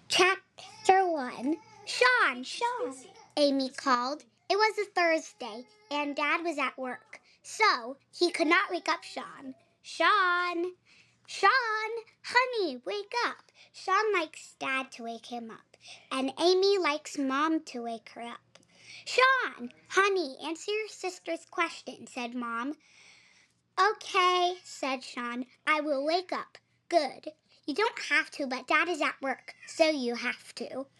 Chapter 1. Sean, Amy called. It was a Thursday, and Dad was at work, so he could not wake up Sean. Sean, honey, wake up. Sean likes Dad to wake him up, and Amy likes Mom to wake her up. Sean, honey, answer your sister's question, said Mom. Okay, said Sean. I will wake up. Good. You don't have to, but Dad is at work, so you have to.